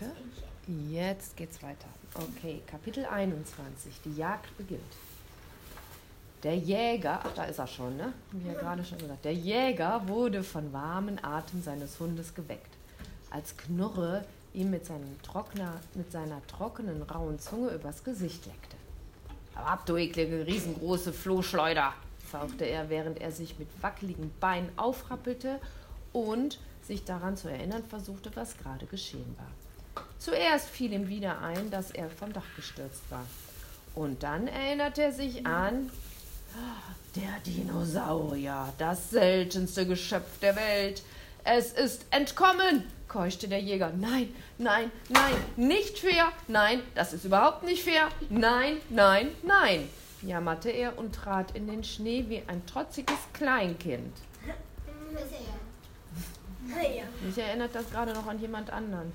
Warte, jetzt geht's weiter. Okay, Kapitel 21, die Jagd beginnt. Der Jäger, ach da ist er schon, ne? Wie er gerade schon gesagt, der Jäger wurde von warmen Atem seines Hundes geweckt, als Knurre ihm mit seiner trockenen, rauen Zunge übers Gesicht leckte. Aber ab, du eklige, riesengroße Flohschleuder, fauchte er, während er sich mit wackeligen Beinen aufrappelte und sich daran zu erinnern versuchte, was gerade geschehen war. Zuerst fiel ihm wieder ein, dass er vom Dach gestürzt war. Und dann erinnerte er sich an der Dinosaurier, das seltenste Geschöpf der Welt. Es ist entkommen, keuchte der Jäger. Nein, nein, nein, nicht fair. Nein, das ist überhaupt nicht fair. Nein, nein, nein, jammerte er und trat in den Schnee wie ein trotziges Kleinkind. Mich erinnert das gerade noch an jemand anderen.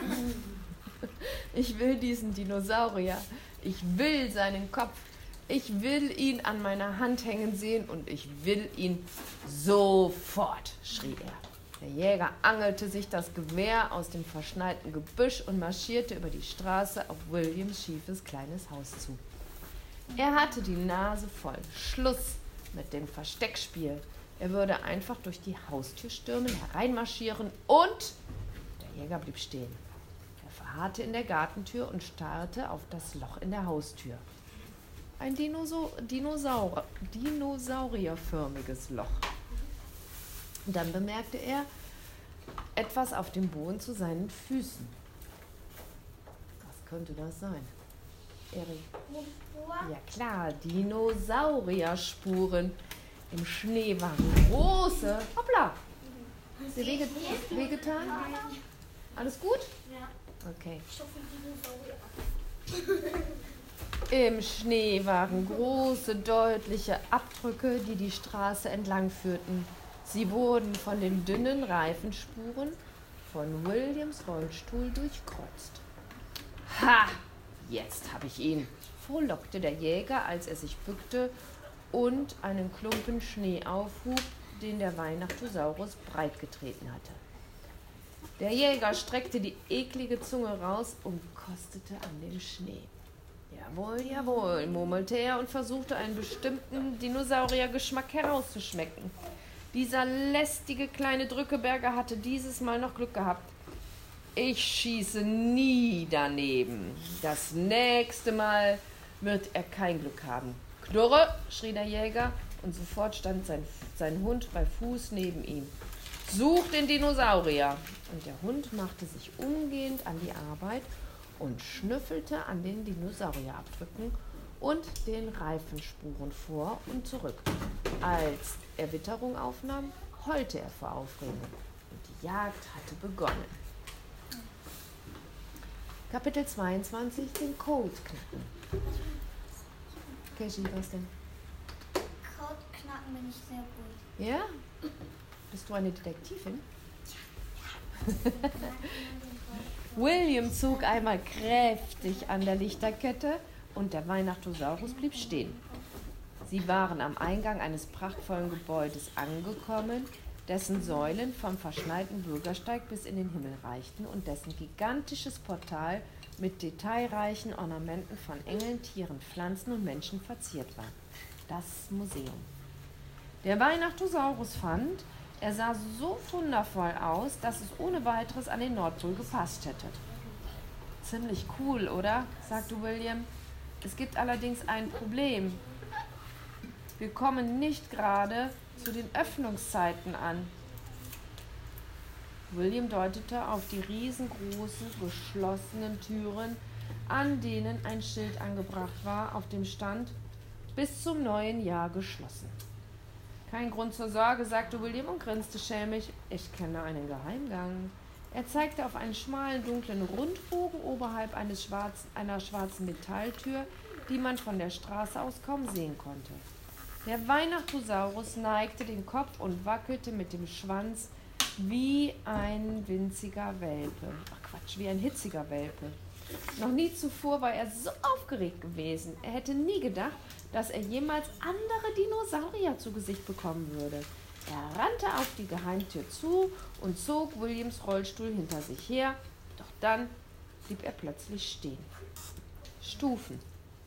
Ich will diesen Dinosaurier. Ich will seinen Kopf. Ich will ihn an meiner Hand hängen sehen und ich will ihn sofort, schrie er. Der Jäger angelte sich das Gewehr aus dem verschneiten Gebüsch und marschierte über die Straße auf Williams schiefes kleines Haus zu. Er hatte die Nase voll. Schluss mit dem Versteckspiel. Er würde einfach durch die Haustür stürmen, hereinmarschieren und der Jäger blieb stehen. Er verharrte in der Gartentür und starrte auf das Loch in der Haustür. Ein dinosaurierförmiges Loch. Und dann bemerkte er etwas auf dem Boden zu seinen Füßen. Was könnte das sein? Erik? Ja klar, Dinosaurierspuren. Im Schnee waren große... Hoppla! Ist dir wehgetan? Alles gut? Ja. Okay. Im Schnee waren große, deutliche Abdrücke, die die Straße entlang führten. Sie wurden von den dünnen Reifenspuren von Williams Rollstuhl durchkreuzt. Ha! Jetzt habe ich ihn, frohlockte der Jäger, als er sich bückte und einen Klumpen Schnee aufhub, den der Weihnachtosaurus breitgetreten hatte. Der Jäger streckte die eklige Zunge raus und kostete an dem Schnee. Jawohl, jawohl, murmelte er und versuchte einen bestimmten Dinosauriergeschmack herauszuschmecken. Dieser lästige kleine Drückeberger hatte dieses Mal noch Glück gehabt. Ich schieße nie daneben. Das nächste Mal wird er kein Glück haben. Knurre, schrie der Jäger, und sofort stand sein Hund bei Fuß neben ihm. Such den Dinosaurier! Und der Hund machte sich umgehend an die Arbeit und schnüffelte an den Dinosaurierabdrücken und den Reifenspuren vor und zurück. Als er Witterung aufnahm, heulte er vor Aufregung und die Jagd hatte begonnen. Kapitel 22, den Code knacken. Keshi, was denn? Code knacken bin ich sehr gut. Ja? Bist du eine Detektivin? William zog einmal kräftig an der Lichterkette und der Weihnachtosaurus blieb stehen. Sie waren am Eingang eines prachtvollen Gebäudes angekommen, dessen Säulen vom verschneiten Bürgersteig bis in den Himmel reichten und dessen gigantisches Portal mit detailreichen Ornamenten von Engeln, Tieren, Pflanzen und Menschen verziert war. Das Museum. Der Weihnachtosaurus fand, er sah so wundervoll aus, dass es ohne weiteres an den Nordpol gepasst hätte. Ziemlich cool, oder? Sagte William. Es gibt allerdings ein Problem. Wir kommen nicht gerade zu den Öffnungszeiten an. William deutete auf die riesengroßen, geschlossenen Türen, an denen ein Schild angebracht war, auf dem stand: bis zum neuen Jahr geschlossen. Kein Grund zur Sorge, sagte William und grinste schelmig. Ich kenne einen Geheimgang. Er zeigte auf einen schmalen, dunklen Rundbogen oberhalb einer schwarzen Metalltür, die man von der Straße aus kaum sehen konnte. Der Weihnachtosaurus neigte den Kopf und wackelte mit dem Schwanz wie ein winziger Welpe. Ach Quatsch, wie ein hitziger Welpe. Noch nie zuvor war er so aufgeregt gewesen. Er hätte nie gedacht, dass er jemals andere Dinosaurier zu Gesicht bekommen würde. Er rannte auf die Geheimtür zu und zog Williams Rollstuhl hinter sich her. Doch dann blieb er plötzlich stehen. Stufen.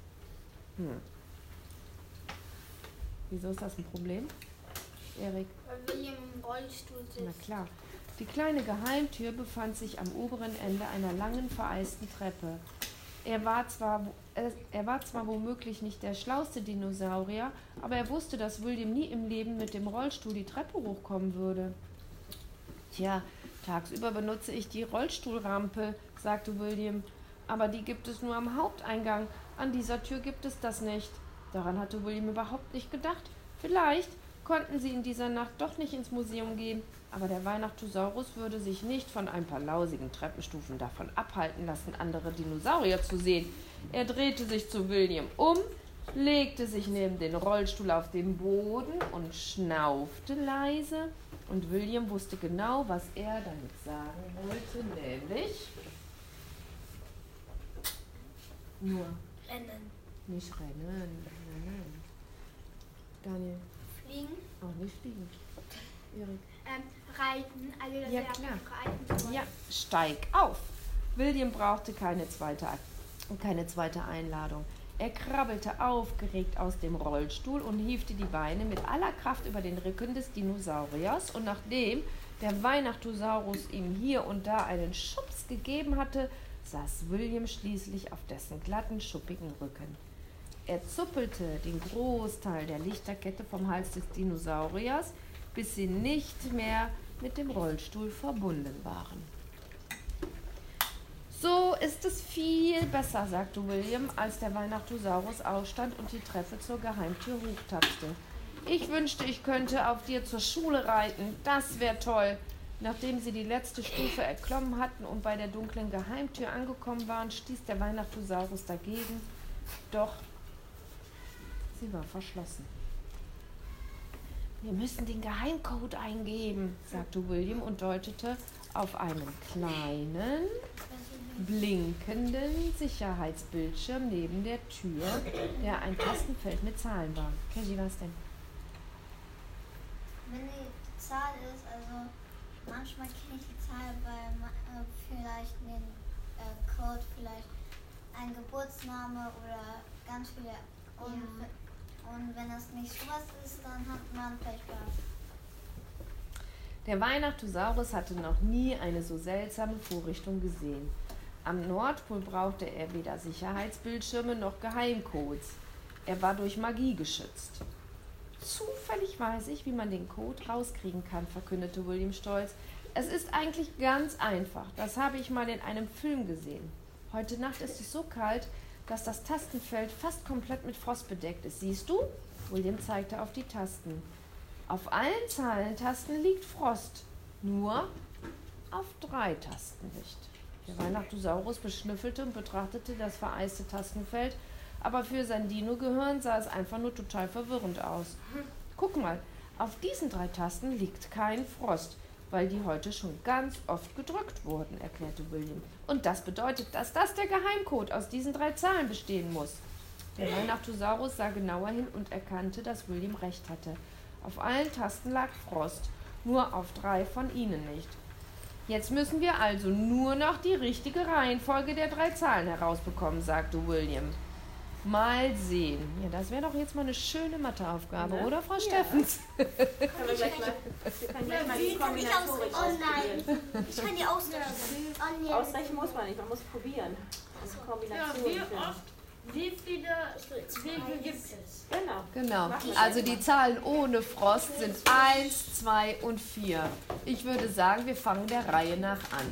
Wieso ist das ein Problem, Erik? Weil William im Rollstuhl sitzt. Na klar. Die kleine Geheimtür befand sich am oberen Ende einer langen, vereisten Treppe. Er war zwar womöglich nicht der schlauste Dinosaurier, aber er wusste, dass William nie im Leben mit dem Rollstuhl die Treppe hochkommen würde. Tja, tagsüber benutze ich die Rollstuhlrampe, sagte William, aber die gibt es nur am Haupteingang. An dieser Tür gibt es das nicht. Daran hatte William überhaupt nicht gedacht. Vielleicht konnten sie in dieser Nacht doch nicht ins Museum gehen, aber der Weihnachtssaurus würde sich nicht von ein paar lausigen Treppenstufen davon abhalten lassen, andere Dinosaurier zu sehen. Er drehte sich zu William um, legte sich neben den Rollstuhl auf den Boden und schnaufte leise. Und William wusste genau, was er damit sagen wollte, nämlich nur Rennen. nicht rennen. Nein. Daniel, Fliegen. auch nicht fliegen. Erik. Reiten. Also das Ja, wäre klar. Reiten wollen. Ja, steig auf. William brauchte keine zweite Einladung. Er krabbelte aufgeregt aus dem Rollstuhl und hiefte die Beine mit aller Kraft über den Rücken des Dinosauriers. Und nachdem der Weihnachtssaurus ihm hier und da einen Schubs gegeben hatte, saß William schließlich auf dessen glatten, schuppigen Rücken. Er zuppelte den Großteil der Lichterkette vom Hals des Dinosauriers, bis sie nicht mehr mit dem Rollstuhl verbunden waren. So ist es viel besser, sagte William, als der Weihnachtssaurus aufstand und die Treppe zur Geheimtür hochtapste. Ich wünschte, ich könnte auf dir zur Schule reiten. Das wäre toll. Nachdem sie die letzte Stufe erklommen hatten und bei der dunklen Geheimtür angekommen waren, stieß der Weihnachtssaurus dagegen. Doch sie war verschlossen. Wir müssen den Geheimcode eingeben, sagte William und deutete auf einen kleinen, blinkenden Sicherheitsbildschirm neben der Tür, der ein Tastenfeld mit Zahlen war. Cassie, was denn? Wenn die Zahl ist, also manchmal kenne ich die Zahl, weil vielleicht den Code, vielleicht ein Geburtsname oder ganz viele. Und wenn das nicht sowas ist, dann hat man Pech gehabt. Der Weihnachtssaurus hatte noch nie eine so seltsame Vorrichtung gesehen. Am Nordpol brauchte er weder Sicherheitsbildschirme noch Geheimcodes. Er war durch Magie geschützt. Zufällig weiß ich, wie man den Code rauskriegen kann, verkündete William stolz. Es ist eigentlich ganz einfach. Das habe ich mal in einem Film gesehen. Heute Nacht ist es so kalt, dass das Tastenfeld fast komplett mit Frost bedeckt ist. Siehst du? William zeigte auf die Tasten. Auf allen Zahlentasten liegt Frost, nur auf 3 Tasten nicht. Der Weihnachtssaurus beschnüffelte und betrachtete das vereiste Tastenfeld, aber für sein Dino-Gehirn sah es einfach nur total verwirrend aus. Guck mal, auf diesen 3 Tasten liegt kein Frost, weil die heute schon ganz oft gedrückt wurden, erklärte William. Und das bedeutet, dass das der Geheimcode aus diesen 3 Zahlen bestehen muss. Der Weihnachtssaurus sah genauer hin und erkannte, dass William recht hatte. Auf allen Tasten lag Frost, nur auf 3 von ihnen nicht. Jetzt müssen wir also nur noch die richtige Reihenfolge der 3 Zahlen herausbekommen, sagte William. Mal sehen. Ja, das wäre doch jetzt mal eine schöne Matheaufgabe, ne? Oder, Frau Steffens? Können wir gleich mal die Kombinatorik ausprobieren. Ich kann die ausrechnen. Ausrechnen muss man nicht, man muss probieren. Also Kombinationen. Wie viele gibt es? Genau. Also die Zahlen ohne Frost sind 1, 2 und 4. Ich würde sagen, wir fangen der Reihe nach an.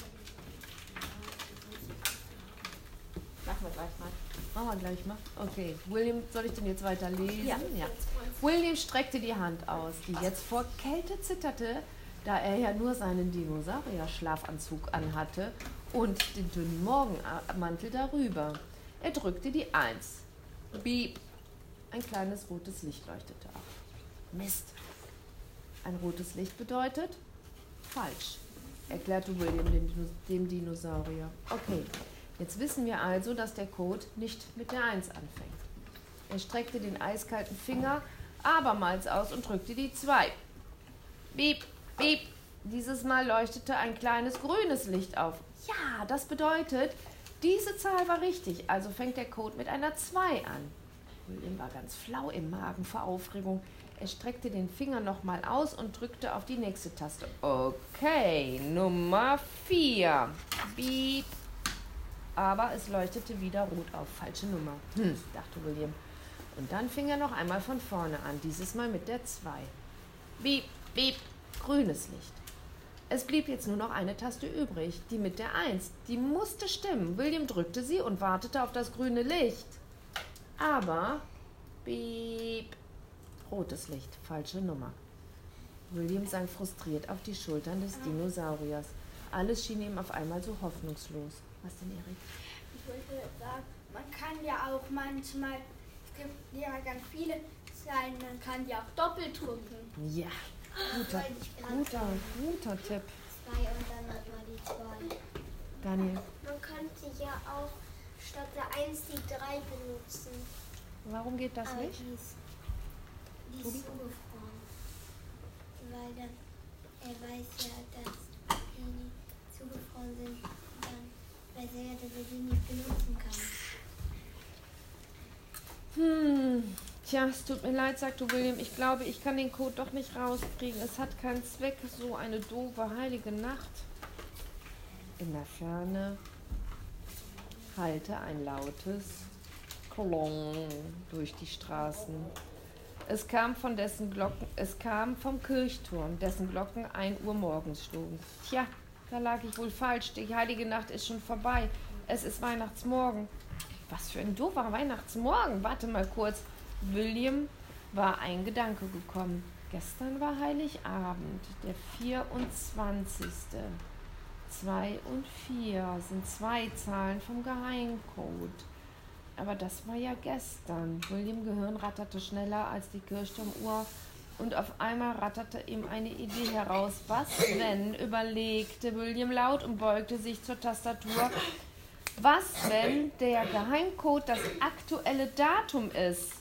Machen wir gleich mal. Machen wir gleich mal. Okay. William, soll ich denn jetzt weiter lesen? Ja. William streckte die Hand aus, die jetzt vor Kälte zitterte, da er ja nur seinen Dinosaurier-Schlafanzug anhatte und den dünnen Morgenmantel darüber. Er drückte die 1. Beep. Ein kleines rotes Licht leuchtete auf. Mist. Ein rotes Licht bedeutet falsch, erklärte William dem Dinosaurier. Okay, jetzt wissen wir also, dass der Code nicht mit der 1 anfängt. Er streckte den eiskalten Finger abermals aus und drückte die 2. Beep, beep. Dieses Mal leuchtete ein kleines grünes Licht auf. Ja, das bedeutet, diese Zahl war richtig, also fängt der Code mit einer 2 an. William war ganz flau im Magen vor Aufregung. Er streckte den Finger nochmal aus und drückte auf die nächste Taste. Okay, Nummer 4. Beep. Aber es leuchtete wieder rot auf. Falsche Nummer. Dachte William. Und dann fing er noch einmal von vorne an, dieses Mal mit der 2. Beep, beep, grünes Licht. Es blieb jetzt nur noch eine Taste übrig, die mit der 1. Die musste stimmen. William drückte sie und wartete auf das grüne Licht. Aber, beep, rotes Licht, falsche Nummer. William sank frustriert auf die Schultern des Dinosauriers. Alles schien ihm auf einmal so hoffnungslos. Was denn, Erik? Ich wollte sagen, man kann ja auch manchmal, es gibt ja ganz viele Zahlen, man kann ja auch doppelt drücken. Ja, guter Tipp. 2 und dann nochmal die 2. Daniel, Man könnte ja auch statt der 1 die 3 benutzen. warum geht das Aber nicht? die ist zugefroren. Weil dann, er weiß ja, dass die zugefroren sind. Dann weiß er ja, dass er die nicht benutzen kann. Tja, es tut mir leid, sagte William. Ich glaube, ich kann den Code doch nicht rauskriegen. Es hat keinen Zweck, so eine doofe, heilige Nacht. In der Ferne hallte ein lautes Klong durch die Straßen. Es kam vom Kirchturm, dessen Glocken 1 Uhr morgens schlugen. Tja, da lag ich wohl falsch. Die heilige Nacht ist schon vorbei. Es ist Weihnachtsmorgen. Was für ein doofer Weihnachtsmorgen. Warte mal kurz. William war ein Gedanke gekommen. Gestern war Heiligabend, der 24. 2 und 4 sind 2 Zahlen vom Geheimcode. Aber das war ja gestern. Williams Gehirn ratterte schneller als die Kirchturmuhr und auf einmal ratterte ihm eine Idee heraus. Was, wenn, überlegte William laut und beugte sich zur Tastatur. Was, wenn der Geheimcode das aktuelle Datum ist?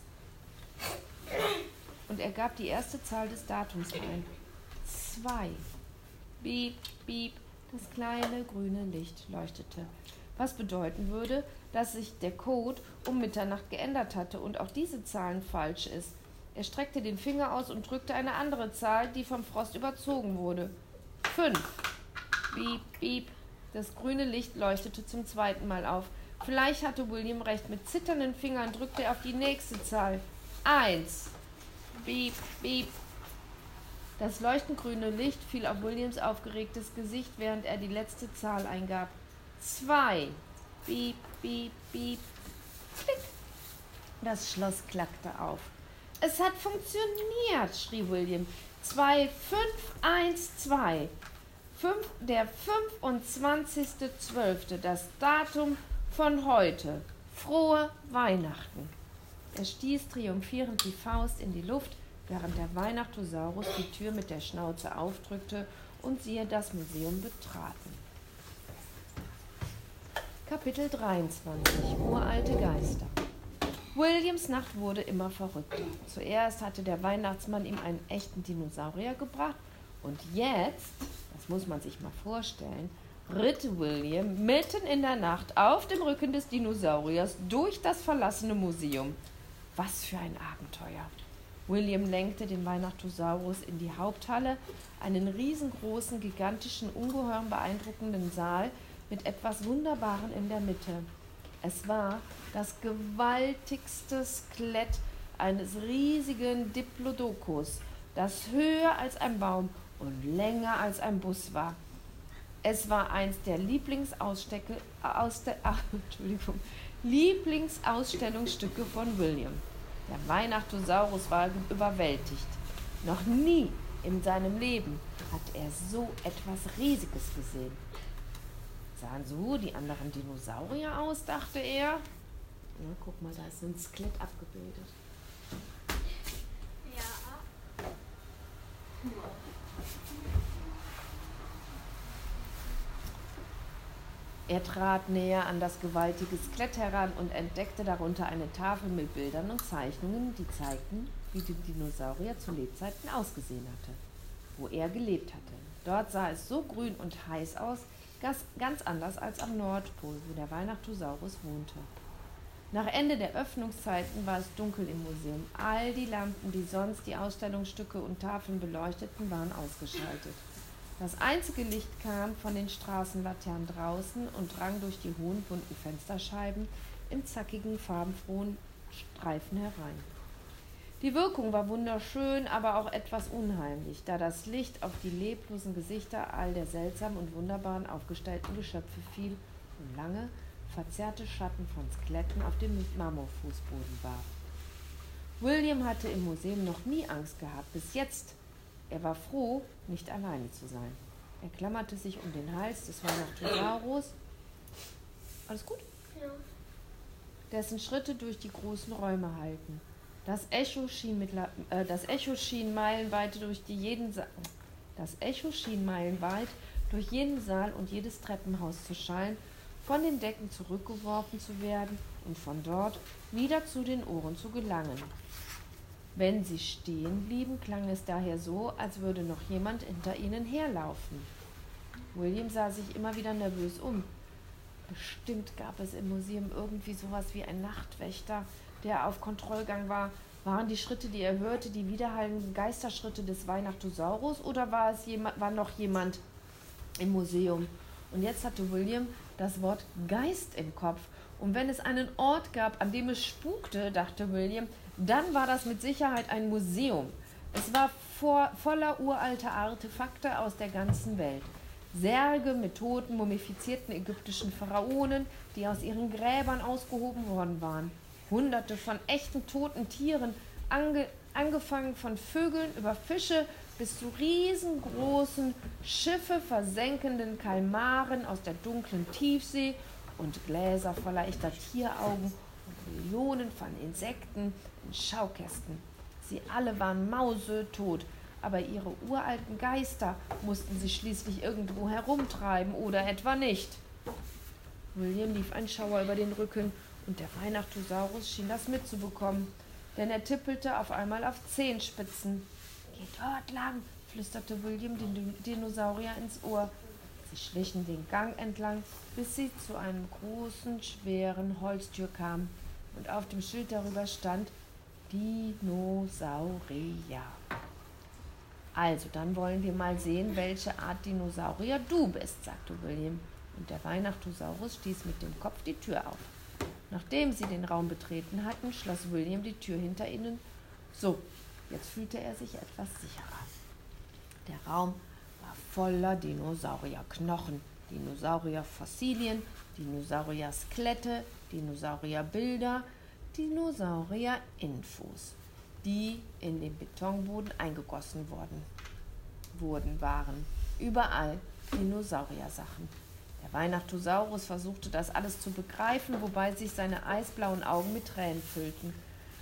Und er gab die erste Zahl des Datums ein. 2. Beep, beep. Das kleine grüne Licht leuchtete. Was bedeuten würde, dass sich der Code um Mitternacht geändert hatte und auch diese Zahl falsch ist. Er streckte den Finger aus und drückte eine andere Zahl, die vom Frost überzogen wurde. 5. Beep, beep. Das grüne Licht leuchtete zum 2. Mal auf. Vielleicht hatte William recht. Mit zitternden Fingern drückte er auf die nächste Zahl. 1. Beep, beep. Das leuchtend grüne Licht fiel auf Williams aufgeregtes Gesicht, während er die letzte Zahl eingab. 2. Beep, beep, beep. Klick. Das Schloss klackte auf. Es hat funktioniert, schrie William. 2, 5, 1, 2. Der 25.12., das Datum von heute. Frohe Weihnachten. Er stieß triumphierend die Faust in die Luft, während der Weihnachtosaurus die Tür mit der Schnauze aufdrückte und sie das Museum betraten. Kapitel 23. Uralte Geister. Williams Nacht wurde immer verrückter. Zuerst hatte der Weihnachtsmann ihm einen echten Dinosaurier gebracht und jetzt, das muss man sich mal vorstellen, ritt William mitten in der Nacht auf dem Rücken des Dinosauriers durch das verlassene Museum. Was für ein Abenteuer! William lenkte den Weihnachtosaurus in die Haupthalle, einen riesengroßen, gigantischen, ungeheuer beeindruckenden Saal mit etwas Wunderbaren in der Mitte. Es war das gewaltigste Skelett eines riesigen Diplodocus, das höher als ein Baum und länger als ein Bus war. Es war eins der Lieblingsausstellungsstücke von William. Der Weihnachtosaurus war überwältigt. Noch nie in seinem Leben hat er so etwas Riesiges gesehen. Sahen so die anderen Dinosaurier aus, dachte er. Na, guck mal, da ist so ein Skelett abgebildet. Ja. Er trat näher an das gewaltige Skelett heran und entdeckte darunter eine Tafel mit Bildern und Zeichnungen, die zeigten, wie die Dinosaurier zu Lebzeiten ausgesehen hatte, wo er gelebt hatte. Dort sah es so grün und heiß aus, ganz anders als am Nordpol, wo der Weihnachtosaurus wohnte. Nach Ende der Öffnungszeiten war es dunkel im Museum. All die Lampen, die sonst die Ausstellungsstücke und Tafeln beleuchteten, waren ausgeschaltet. Das einzige Licht kam von den Straßenlaternen draußen und drang durch die hohen bunten Fensterscheiben in zackigen, farbenfrohen Streifen herein. Die Wirkung war wunderschön, aber auch etwas unheimlich, da das Licht auf die leblosen Gesichter all der seltsamen und wunderbaren aufgestellten Geschöpfe fiel und lange, verzerrte Schatten von Skeletten auf dem Marmorfußboden warf. William hatte im Museum noch nie Angst gehabt, bis jetzt. Er war froh, nicht alleine zu sein. Er klammerte sich um den Hals des Weihnachtosaurus. Alles gut? Ja. Dessen Schritte durch die großen Räume hallten. Das Echo schien meilenweit durch jeden Saal und jedes Treppenhaus zu schallen, von den Decken zurückgeworfen zu werden und von dort wieder zu den Ohren zu gelangen. Wenn sie stehen blieben, klang es daher so, als würde noch jemand hinter ihnen herlaufen. William sah sich immer wieder nervös um. Bestimmt gab es im Museum irgendwie sowas wie einen Nachtwächter, der auf Kontrollgang war. Waren die Schritte, die er hörte, die widerhallenden Geisterschritte des Weihnachtosaurus oder war noch jemand im Museum? Und jetzt hatte William das Wort Geist im Kopf. Und wenn es einen Ort gab, an dem es spukte, dachte William, dann war das mit Sicherheit ein Museum. Es war voller uralter Artefakte aus der ganzen Welt. Särge mit toten, mumifizierten ägyptischen Pharaonen, die aus ihren Gräbern ausgehoben worden waren. Hunderte von echten toten Tieren, angefangen von Vögeln über Fische bis zu riesengroßen, Schiffe versenkenden Kalmaren aus der dunklen Tiefsee und Gläser voller echter Tieraugen und Millionen von Insekten in Schaukästen. Sie alle waren mausetot, aber ihre uralten Geister mussten sich schließlich irgendwo herumtreiben oder etwa nicht. William lief ein Schauer über den Rücken und der Weihnachtosaurus schien das mitzubekommen, denn er tippelte auf einmal auf Zehenspitzen. »Geh dort lang«, flüsterte William dem Dinosaurier ins Ohr. Sie schlichen den Gang entlang, bis sie zu einem großen, schweren Holztür kamen und auf dem Schild darüber stand Dinosaurier. »Also, dann wollen wir mal sehen, welche Art Dinosaurier du bist«, sagte William, und der Weihnachtosaurus stieß mit dem Kopf die Tür auf. Nachdem sie den Raum betreten hatten, schloss William die Tür hinter ihnen. So, jetzt fühlte er sich etwas sicherer. Der Raum war voller Dinosaurierknochen, Dinosaurierfossilien, Dinosaurier-Skelette, Dinosaurierbilder, Dinosaurier-Infos, die in den Betonboden eingegossen waren. Überall Dinosauriersachen. Der Weihnachtosaurus versuchte, das alles zu begreifen, wobei sich seine eisblauen Augen mit Tränen füllten.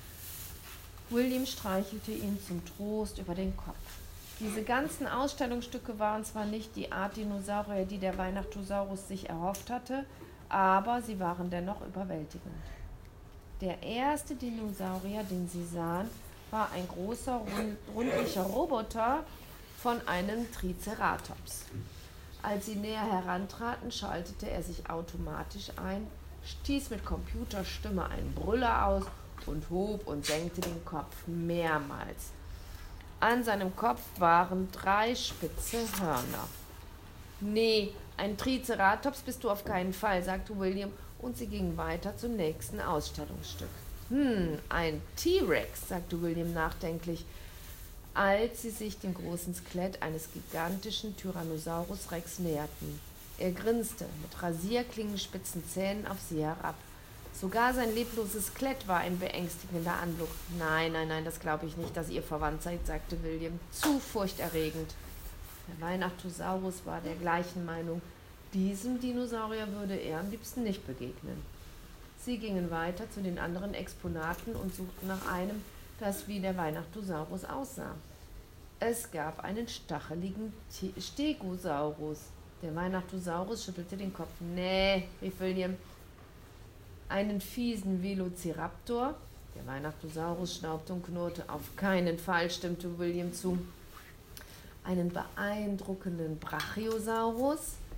William streichelte ihn zum Trost über den Kopf. Diese ganzen Ausstellungsstücke waren zwar nicht die Art Dinosaurier, die der Weihnachtosaurus sich erhofft hatte, aber sie waren dennoch überwältigend. Der erste Dinosaurier, den sie sahen, war ein großer, rundlicher Roboter von einem Triceratops. Als sie näher herantraten, schaltete er sich automatisch ein, stieß mit Computerstimme einen Brüller aus und hob und senkte den Kopf mehrmals. An seinem Kopf waren 3 spitze Hörner. »Nee, ein Triceratops bist du auf keinen Fall«, sagte William, und sie gingen weiter zum nächsten Ausstellungsstück. Ein T-Rex«, sagte William nachdenklich, als sie sich dem großen Skelett eines gigantischen Tyrannosaurus Rex näherten. Er grinste mit rasierklingenspitzen Zähnen auf sie herab. Sogar sein lebloses Skelett war ein beängstigender Anblick. Nein, das glaube ich nicht, dass ihr verwandt seid«, sagte William. »Zu furchterregend.« Der Weihnachtosaurus war der gleichen Meinung. Diesem Dinosaurier würde er am liebsten nicht begegnen. Sie gingen weiter zu den anderen Exponaten und suchten nach einem, das wie der Weihnachtosaurus aussah. Es gab einen stacheligen Stegosaurus. Der Weihnachtosaurus schüttelte den Kopf. »Nee«, rief William. »Einen fiesen Velociraptor?« Der Weihnachtosaurus schnaubte und knurrte. »Auf keinen Fall«, stimmte William zu. »Einen beeindruckenden Brachiosaurus?« Der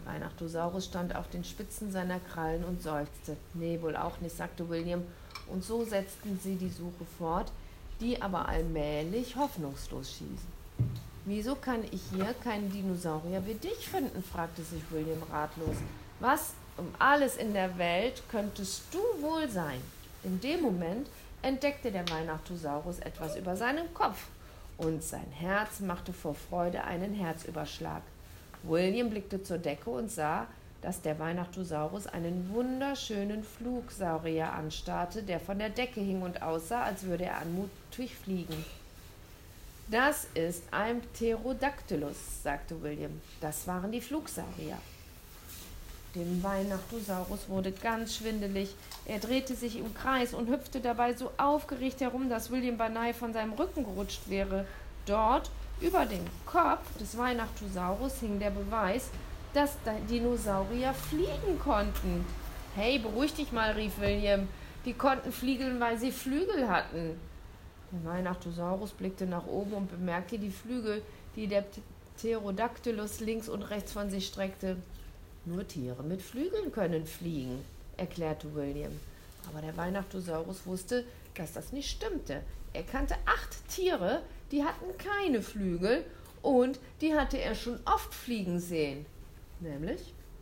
Weihnachtosaurus stand auf den Spitzen seiner Krallen und seufzte. Nee, wohl auch nicht, sagte William. Und so setzten sie die Suche fort, die aber allmählich hoffnungslos schießen. »Wieso kann ich hier keinen Dinosaurier wie dich finden?« fragte sich William ratlos. »Was um alles in der Welt könntest du wohl sein?« In dem Moment entdeckte der Weihnachtosaurus etwas über seinen Kopf, und sein Herz machte vor Freude einen Herzüberschlag. William blickte zur Decke und sah, dass der Weihnachtosaurus einen wunderschönen Flugsaurier anstarrte, der von der Decke hing und aussah, als würde er anmutig fliegen. »Das ist ein Pterodactylus«, sagte William. Das waren die Flugsaurier. Dem Weihnachtosaurus wurde ganz schwindelig. Er drehte sich im Kreis und hüpfte dabei so aufgeregt herum, dass William beinahe von seinem Rücken gerutscht wäre. Dort, über dem Kopf des Weihnachtosaurus, hing der Beweis, dass Dinosaurier fliegen konnten. »Hey, beruhig dich mal«, rief William. »Die konnten fliegen, weil sie Flügel hatten.« Der Weihnachtosaurus blickte nach oben und bemerkte die Flügel, die der Pterodactylus links und rechts von sich streckte. »Nur Tiere mit Flügeln können fliegen«, erklärte William. Aber der Weihnachtosaurus wusste, dass das nicht stimmte. Er kannte 8 Tiere, die hatten keine Flügel, und die hatte er schon oft fliegen sehen. Nämlich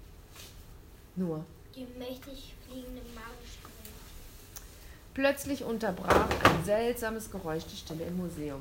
nur die mächtig fliegenden Maulspinnen. Plötzlich unterbrach ein seltsames Geräusch die Stille im Museum.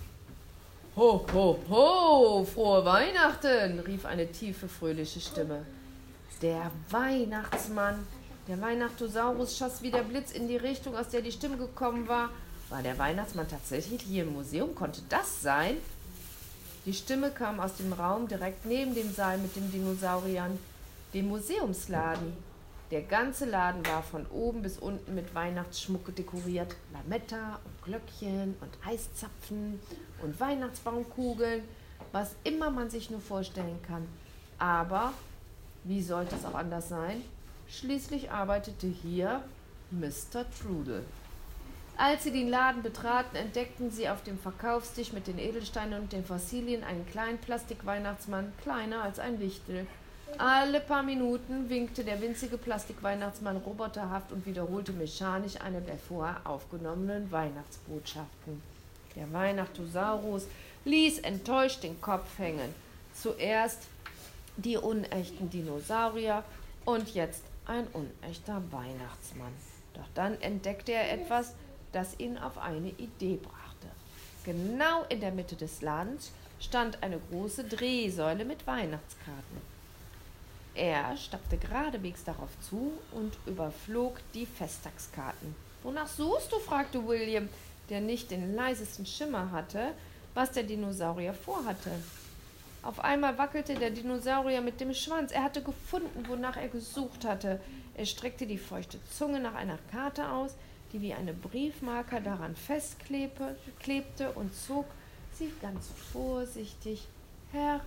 »Ho, ho, ho, frohe Weihnachten«, rief eine tiefe, fröhliche Stimme. Der Weihnachtsmann. Der Weihnachtosaurus schoss wie der Blitz in die Richtung, aus der die Stimme gekommen war. War der Weihnachtsmann tatsächlich hier im Museum? Konnte das sein? Die Stimme kam aus dem Raum direkt neben dem Saal mit den Dinosauriern, dem Museumsladen. Der ganze Laden war von oben bis unten mit Weihnachtsschmuck dekoriert. Lametta und Glöckchen und Eiszapfen und Weihnachtsbaumkugeln, was immer man sich nur vorstellen kann. Aber wie sollte es auch anders sein? Schließlich arbeitete hier Mr. Trudel. Als sie den Laden betraten, entdeckten sie auf dem Verkaufstisch mit den Edelsteinen und den Fossilien einen kleinen Plastikweihnachtsmann, kleiner als ein Wichtel. Alle paar Minuten winkte der winzige Plastikweihnachtsmann roboterhaft und wiederholte mechanisch eine der vorher aufgenommenen Weihnachtsbotschaften. Der Weihnachtosaurus ließ enttäuscht den Kopf hängen. Zuerst die unechten Dinosaurier und jetzt ein unechter Weihnachtsmann. Doch dann entdeckte er etwas, das ihn auf eine Idee brachte. Genau in der Mitte des Ladens stand eine große Drehsäule mit Weihnachtskarten. Er stapfte geradewegs darauf zu und überflog die Festtagskarten. »Wonach suchst du?« fragte William, der nicht den leisesten Schimmer hatte, was der Dinosaurier vorhatte. Auf einmal wackelte der Dinosaurier mit dem Schwanz. Er hatte gefunden, wonach er gesucht hatte. Er streckte die feuchte Zunge nach einer Karte aus, die wie eine Briefmarke daran festklebte, und zog sie ganz vorsichtig heraus.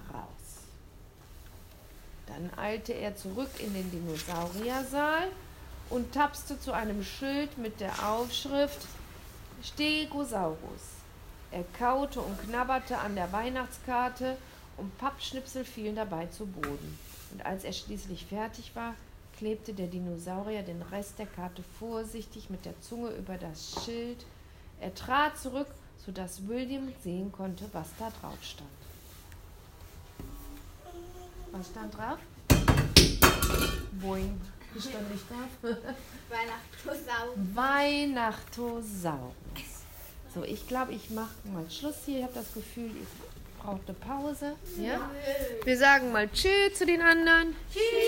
Dann eilte er zurück in den Dinosauriersaal und tapste zu einem Schild mit der Aufschrift Stegosaurus. Er kaute und knabberte an der Weihnachtskarte und Pappschnipsel fielen dabei zu Boden. Und als er schließlich fertig war, klebte der Dinosaurier den Rest der Karte vorsichtig mit der Zunge über das Schild. Er trat zurück, sodass William sehen konnte, was da drauf stand. Was stand drauf? Boing. Was stand nicht drauf? Weihnachtosaurus. Weihnachtosaurus. So, ich glaube, ich mache mal Schluss hier. Ich habe das Gefühl, ich brauche eine Pause. Ja? Wir sagen mal Tschüss zu den anderen. Tschüss.